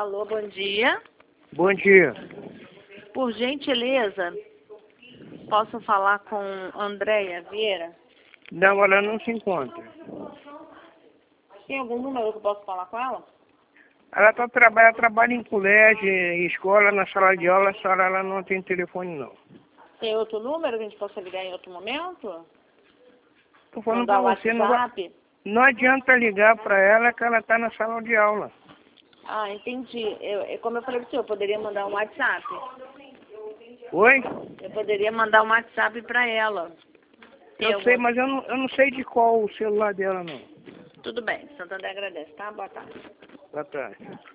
Alô, bom dia. Bom dia. Por gentileza, posso falar com Andréia Vieira? Não, ela não se encontra. Tem algum número que eu posso falar com ela? Ela trabalha em colégio, em escola, na sala de aula, só ela não tem telefone não. Tem outro número que a gente possa ligar em outro momento? Tô falando Mandar pra o você, WhatsApp? não adianta ligar para ela que ela está na sala de aula. Ah, entendi. Como eu falei para você, eu poderia mandar um WhatsApp. Oi? Eu poderia mandar um WhatsApp para ela. Eu sei, mas eu não sei de qual o celular dela não. Tudo bem, Santander agradece, tá? Boa tarde. Boa tarde.